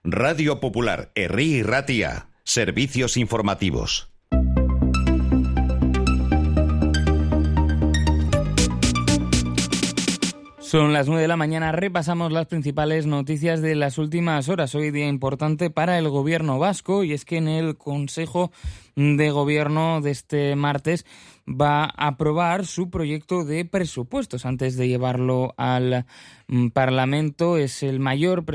Radio Popular, Herri y Ratia. Servicios informativos. Son las 9 de la mañana, repasamos las principales noticias de las últimas horas. Hoy día importante para el gobierno vasco, y es que en el Consejo de Gobierno de este martes va a aprobar su proyecto de presupuestos antes de llevarlo al Parlamento. Es el mayor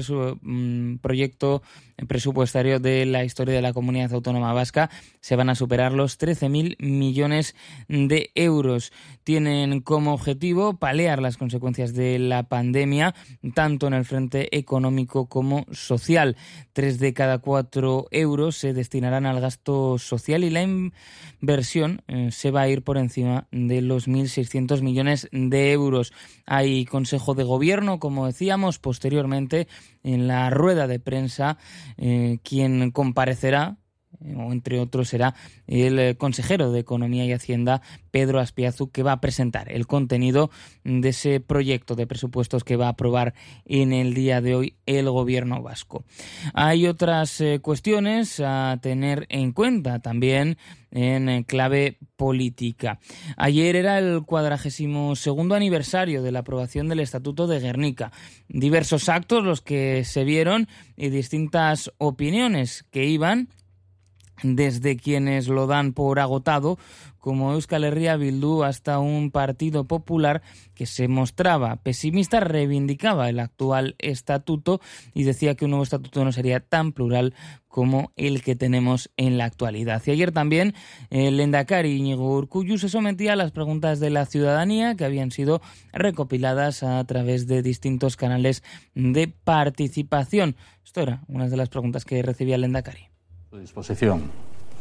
proyecto presupuestario de la historia de la Comunidad Autónoma Vasca. Se van a superar los 13.000 millones de euros. Tienen como objetivo paliar las consecuencias de la pandemia, tanto en el frente económico como social. 3 de cada 4 euros se destinarán al gasto social y la inversión se va a ir por encima de los 1.600 millones de euros. Hay Consejo de Gobierno, como decíamos, posteriormente en la rueda de prensa quien comparecerá, o entre otros será el consejero de Economía y Hacienda, Pedro Azpiazu, que va a presentar el contenido de ese proyecto de presupuestos que va a aprobar en el día de hoy el gobierno vasco. Hay otras cuestiones a tener en cuenta también en clave política. Ayer era el 42º aniversario de la aprobación del Estatuto de Gernika. Diversos actos los que se vieron y distintas opiniones que iban desde quienes lo dan por agotado, como Euskal Herria Bildu, hasta un Partido Popular que se mostraba pesimista, reivindicaba el actual estatuto y decía que un nuevo estatuto no sería tan plural como el que tenemos en la actualidad. Y ayer también el lehendakari Iñigo Urkullu se sometía a las preguntas de la ciudadanía que habían sido recopiladas a través de distintos canales de participación. Esto era una de las preguntas que recibía el lehendakari. Disposición.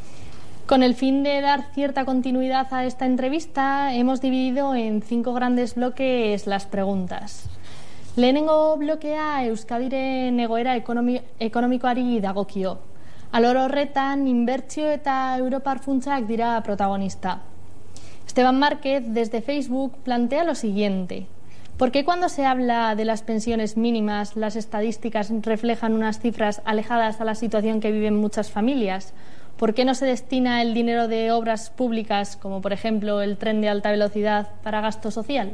Con el fin de dar cierta continuidad a esta entrevista, hemos dividido en 5 grandes bloques las preguntas. Lehenengo blokea Euskadiren egoera ekonomikoari dagokio. Alor horretan, inbertsio eta Europar funtsak dira protagonista. Esteban Márquez, desde Facebook, plantea lo siguiente. ¿Por qué cuando se habla de las pensiones mínimas, las estadísticas reflejan unas cifras alejadas a la situación que viven muchas familias? ¿Por qué no se destina el dinero de obras públicas, como por ejemplo el tren de alta velocidad, para gasto social?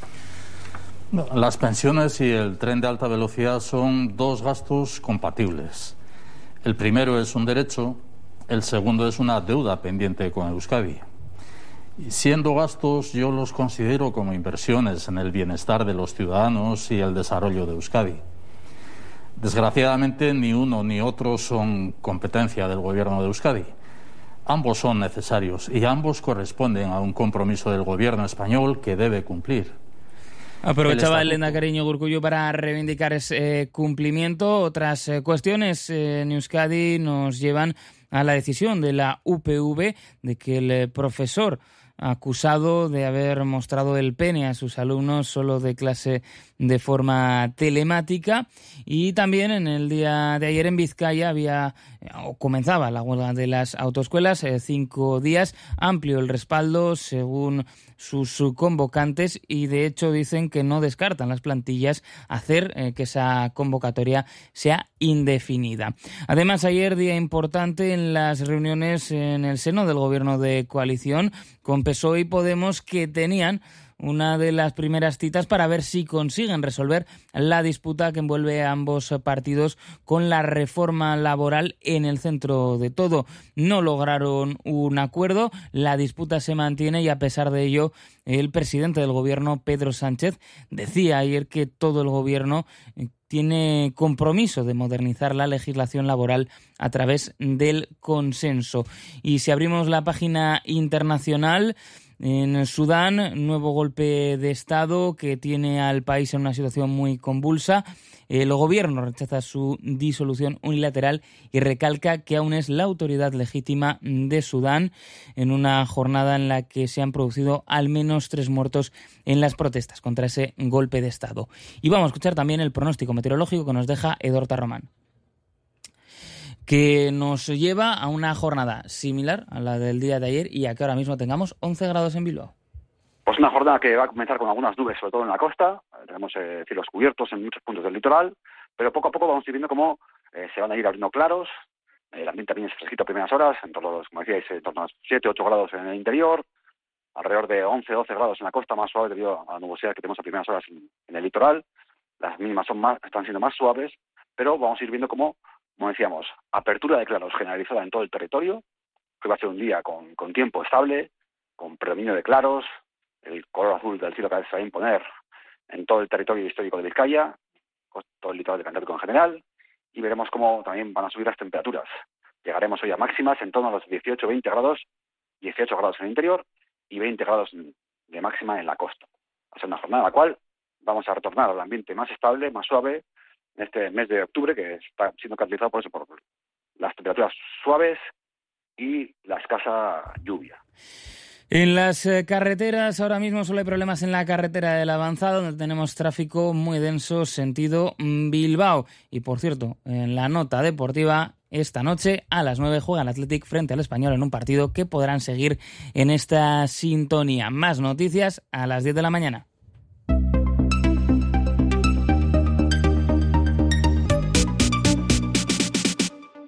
Las pensiones y el tren de alta velocidad son 2 gastos compatibles. El primero es un derecho, el segundo es una deuda pendiente con Euskadi. Y siendo gastos, yo los considero como inversiones en el bienestar de los ciudadanos y el desarrollo de Euskadi. Desgraciadamente, ni uno ni otro son competencia del gobierno de Euskadi. Ambos son necesarios y ambos corresponden a un compromiso del gobierno español que debe cumplir. Aprovechaba el lehendakari Iñigo Urkullu para reivindicar ese cumplimiento. Otras cuestiones en Euskadi nos llevan a la decisión de la UPV de que el profesor acusado de haber mostrado el pene a sus alumnos solo de clase de forma telemática. Y también en el día de ayer en Vizcaya comenzaba la huelga de las autoescuelas, 5 días, amplio el respaldo según sus convocantes, y de hecho dicen que no descartan las plantillas hacer que esa convocatoria sea indefinida. Además, ayer día importante en las reuniones en el seno del gobierno de coalición con PSOE y Podemos, que tenían una de las primeras citas para ver si consiguen resolver la disputa que envuelve a ambos partidos con la reforma laboral en el centro de todo. No lograron un acuerdo, la disputa se mantiene y a pesar de ello el presidente del gobierno, Pedro Sánchez, decía ayer que todo el gobierno tiene compromiso de modernizar la legislación laboral a través del consenso. Y si abrimos la página internacional, en Sudán, nuevo golpe de Estado que tiene al país en una situación muy convulsa. El gobierno rechaza su disolución unilateral y recalca que aún es la autoridad legítima de Sudán, en una jornada en la que se han producido al menos 3 muertos en las protestas contra ese golpe de Estado. Y vamos a escuchar también el pronóstico meteorológico que nos deja Edorta Román, que nos lleva a una jornada similar a la del día de ayer y a que ahora mismo tengamos 11 grados en Bilbao. Pues una jornada que va a comenzar con algunas nubes, sobre todo en la costa. Tenemos cielos cubiertos en muchos puntos del litoral, pero poco a poco vamos viendo cómo se van a ir abriendo claros. El ambiente también es fresquito a primeras horas, en torno, como decíais, en torno a 7-8 grados en el interior, alrededor de 11-12 grados en la costa, más suave debido a la nubosidad que tenemos a primeras horas en el litoral. Las mínimas están siendo más suaves, pero vamos a ir viendo como decíamos, apertura de claros generalizada en todo el territorio, que va a ser un día con tiempo estable, con predominio de claros, el color azul del cielo cada vez se va a imponer en todo el territorio histórico de Vizcaya, todo el litoral del Cantábrico en general, y veremos cómo también van a subir las temperaturas. Llegaremos hoy a máximas en torno a los 18-20 grados, 18 grados en el interior y 20 grados de máxima en la costa. Va a ser una jornada en la cual vamos a retornar al ambiente más estable, más suave, en este mes de octubre, que está siendo caracterizado por las temperaturas suaves y la escasa lluvia. En las carreteras ahora mismo solo hay problemas en la carretera del Avanzado, donde tenemos tráfico muy denso sentido Bilbao. Y por cierto, en la nota deportiva, esta noche a las 9 juega el Athletic frente al Español en un partido que podrán seguir en esta sintonía. Más noticias a las 10 de la mañana.